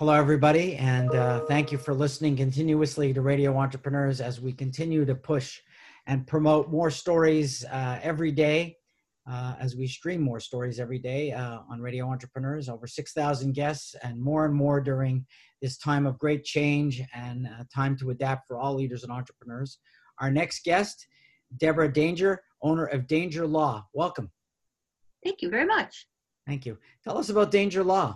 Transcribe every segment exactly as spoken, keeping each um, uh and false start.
Hello, everybody, and uh, thank you for listening continuously to Radio Entrepreneurs as we continue to push and promote more stories uh, every day, uh, as we stream more stories every day uh, on Radio Entrepreneurs. Over six thousand guests and more and more during this time of great change and uh, time to adapt for all leaders and entrepreneurs. Our next guest, Deborah Danger, owner of Danger Law. Welcome. Thank you very much. Thank you. Tell us about Danger Law.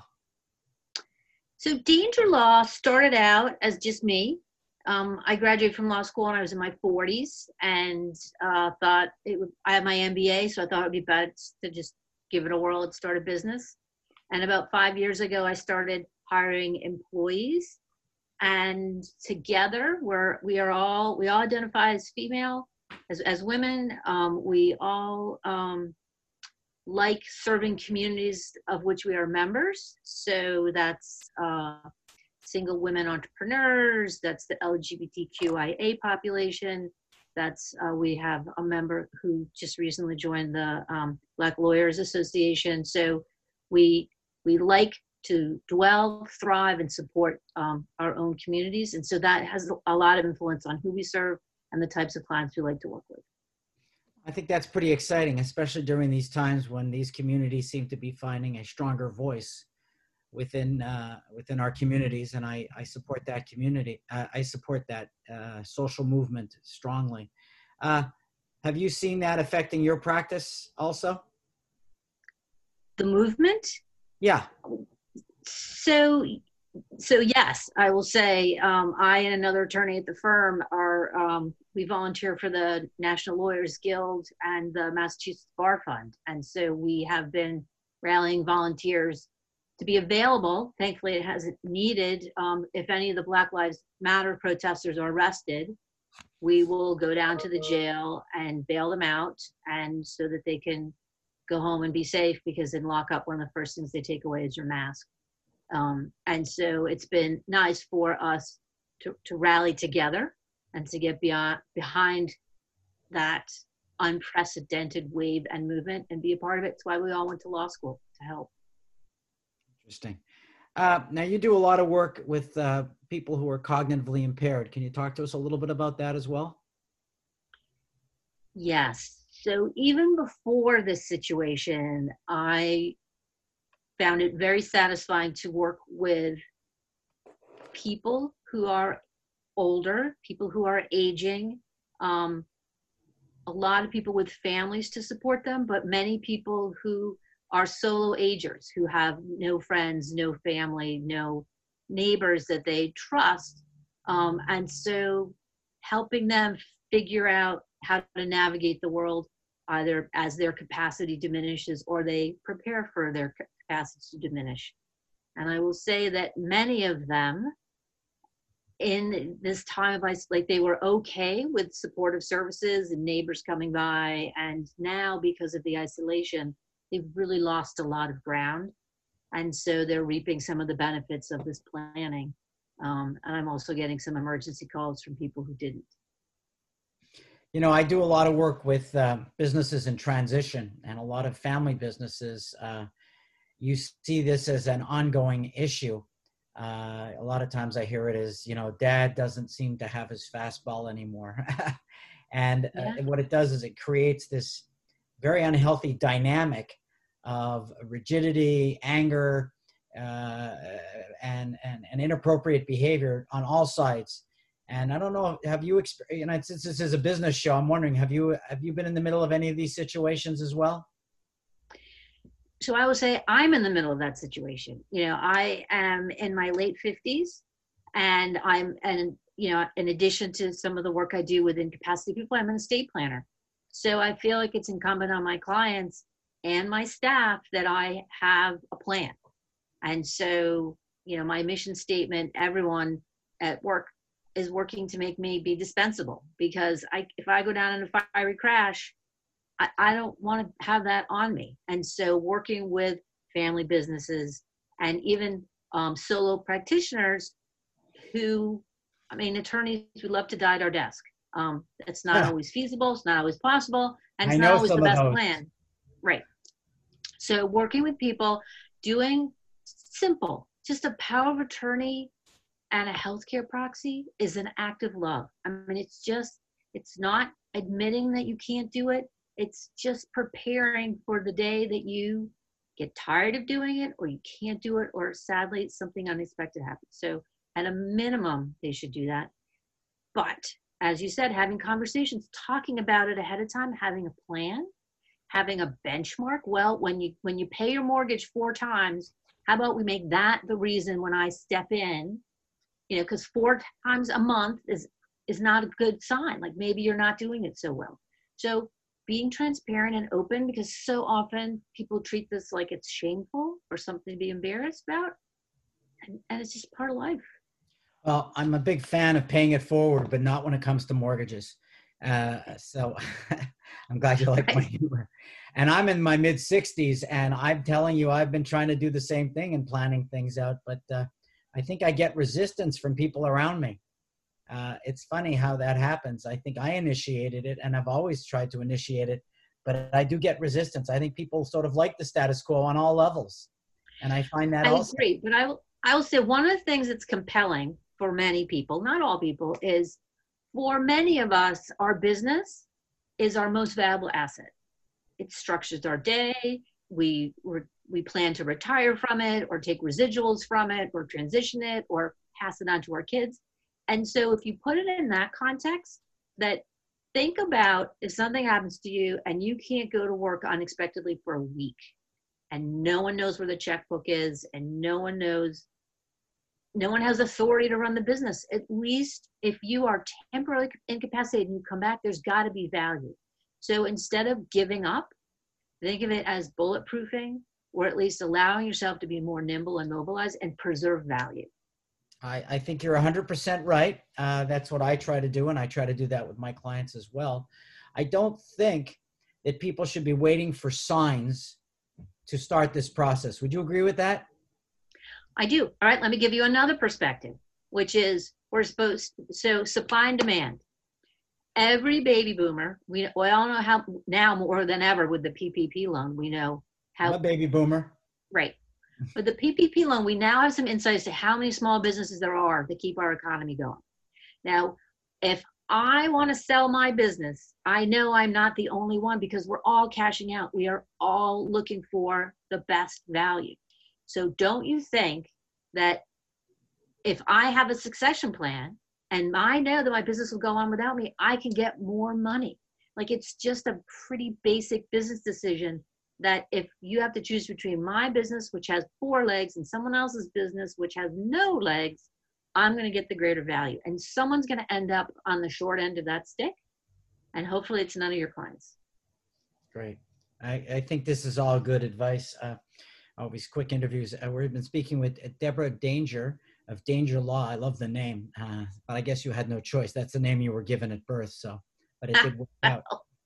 So Danger Law started out as just me. Um, I graduated from law school when I was in my forties and uh, thought it would, I had my M B A, so I thought it would be best to just give it a whirl and start a business. And about five years ago, I started hiring employees. And together, we're, we are all, we all identify as female, as, as women. Um, we all um, like serving communities of which we are members. So that's uh, single women entrepreneurs, that's the L G B T Q I A population. That's, uh, we have a member who just recently joined the um, Black Lawyers Association. So we, we like to dwell, thrive, and support um, our own communities. And so that has a lot of influence on who we serve and the types of clients we like to work with. I think that's pretty exciting, especially during these times when these communities seem to be finding a stronger voice within uh, within our communities, and I, I support that community. Uh, I support that uh, social movement strongly. Uh, have you seen that affecting your practice also? The movement? Yeah. So, so yes, I will say um, I and another attorney at the firm are, um, we volunteer for the National Lawyers Guild and the Massachusetts Bar Fund. And so we have been rallying volunteers to be available. Thankfully, it hasn't needed. Um, if any of the Black Lives Matter protesters are arrested, we will go down to the jail and bail them out, and so that they can go home and be safe, because in lockup, one of the first things they take away is your mask. Um, and so it's been nice for us to, to rally together and to get beyond, behind that unprecedented wave and movement and be a part of it. It's why we all went to law school, to help. Interesting. Uh, now, you do a lot of work with uh, people who are cognitively impaired. Can you talk to us a little bit about that as well? Yes. So even before this situation, I found it very satisfying to work with people who are older, people who are aging, um, a lot of people with families to support them, but many people who are solo agers, who have no friends, no family, no neighbors that they trust. Um, and so helping them figure out how to navigate the world, either as their capacity diminishes or they prepare for their capacity to diminish. And I will say that many of them in this time of isolation, like they were okay with supportive services and neighbors coming by. And now, because of the isolation, they've really lost a lot of ground. And so they're reaping some of the benefits of this planning. Um, and I'm also getting some emergency calls from people who didn't. You know, I do a lot of work with uh, businesses in transition, and a lot of family businesses. Uh, you see this as an ongoing issue. Uh, a lot of times I hear it as, you know, dad doesn't seem to have his fastball anymore. And Yeah. uh, what it does is it creates this very unhealthy dynamic of rigidity, anger, uh, and, and, and inappropriate behavior on all sides. And I don't know, have you, you know, since this is a business show, I'm wondering, have you, have you been in the middle of any of these situations as well? So I will say I'm in the middle of that situation. You know, I am in my late fifties, and I'm, and, you know, in addition to some of the work I do with incapacity people, I'm an estate planner. So I feel like it's incumbent on my clients and my staff that I have a plan. And so, you know, my mission statement, everyone at work is working to make me be dispensable, because I, if I go down in a fiery crash, I, I don't want to have that on me. And so working with family businesses and even um, solo practitioners who, I mean, attorneys who love to die at our desk. Um, it's not Yeah. always feasible. It's not always possible. And I it's know not always some the of best those. plan. Right. So working with people, doing simple just a power of attorney and a healthcare proxy is an act of love. I mean, it's just, it's not admitting that you can't do it. It's just preparing for the day that you get tired of doing it, or you can't do it, or sadly something unexpected happens. So at a minimum, they should do that. But as you said, having conversations, talking about it ahead of time, having a plan, having a benchmark. Well, when you when you pay your mortgage four times, how about we make that the reason when I step in, you know, because four times a month is is not a good sign. Like maybe you're not doing it so well. So being transparent and open, because so often people treat this like it's shameful or something to be embarrassed about. And, and it's just part of life. Well, I'm a big fan of paying it forward, but not when it comes to mortgages. Uh, so I'm glad you like my humor. And I'm in my mid sixties, and I'm telling you, I've been trying to do the same thing and planning things out, but uh, I think I get resistance from people around me. Uh, it's funny how that happens. I think I initiated it, and I've always tried to initiate it, but I do get resistance. I think people sort of like the status quo on all levels, and I find that I also. agree, but I will, I will say one of the things that's compelling for many people, not all people, is for many of us, our business is our most valuable asset. It structures our day. We we plan to retire from it, or take residuals from it, or transition it, or pass it on to our kids. And so if you put it in that context, that think about if something happens to you and you can't go to work unexpectedly for a week, and no one knows where the checkbook is, and no one knows, no one has authority to run the business. At least if you are temporarily incapacitated and you come back, there's got to be value. So instead of giving up, think of it as bulletproofing, or at least allowing yourself to be more nimble and mobilized and preserve value. I, I think you're one hundred percent right. Uh, that's what I try to do, and I try to do that with my clients as well. I don't think that people should be waiting for signs to start this process. Would you agree with that? I do. All right, let me give you another perspective, which is we're supposed, so supply and demand. Every baby boomer, we, we all know how now more than ever with the P P P loan, we know how. I'm a baby boomer. Right. With the P P P loan, we now have some insights to how many small businesses there are that keep our economy going. Now, if I want to sell my business, I know I'm not the only one, because we're all cashing out. We are all looking for the best value. So don't you think that if I have a succession plan and I know that my business will go on without me, I can get more money? Like, it's just a pretty basic business decision that if you have to choose between my business, which has four legs, and someone else's business, which has no legs, I'm going to get the greater value. And someone's going to end up on the short end of that stick. And hopefully it's none of your clients. Great. I, I think this is all good advice. Uh, always quick interviews. Uh, we've been speaking with Deborah Danger of Danger Law. I love the name, uh, but I guess you had no choice. That's the name you were given at birth. So, but it did work out.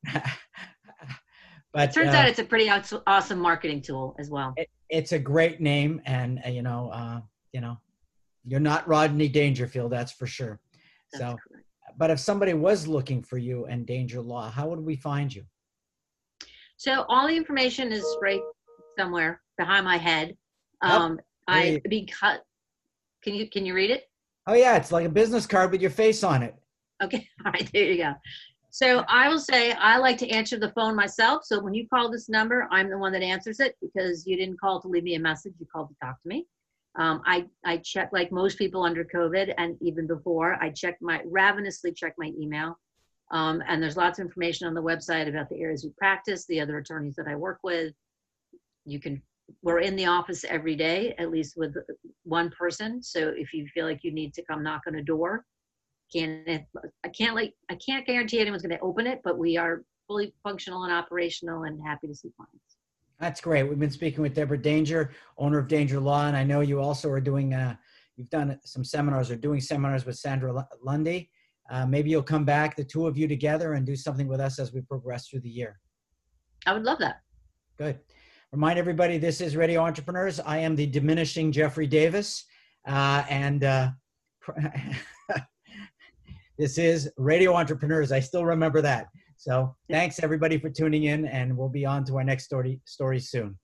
But it turns uh, out it's a pretty awesome marketing tool as well. It, it's a great name, and uh, you know, uh, you know, you're not Rodney Dangerfield, that's for sure. That's so, correct. But if somebody was looking for you and Danger Law, how would we find you? So all the information is right somewhere behind my head. Um, yep. I because can you can you read it? Oh yeah, it's like a business card with your face on it. Okay, all right, there you go. So I will say I like to answer the phone myself. So when you call this number, I'm the one that answers it, because you didn't call to leave me a message. You called to talk to me. Um, I, I check, like most people under COVID and even before, I check my, ravenously check my email. Um, and there's lots of information on the website about the areas we practice, the other attorneys that I work with. You can, we're in the office every day, at least with one person. So if you feel like you need to come knock on a door, Can't, I can't like I can't guarantee anyone's going to open it, but we are fully functional and operational and happy to see clients. That's great. We've been speaking with Deborah Danger, owner of Danger Law, and I know you also are doing. Uh, you've done some seminars or doing seminars with Sandra Lundy. Uh, maybe you'll come back, the two of you together, and do something with us as we progress through the year. I would love that. Good. Remind everybody, this is Radio Entrepreneurs. I am the diminishing Jeffrey Davis, uh, and. Uh, This is Radio Entrepreneurs. I still remember that. So thanks everybody for tuning in, and we'll be on to our next story, story soon.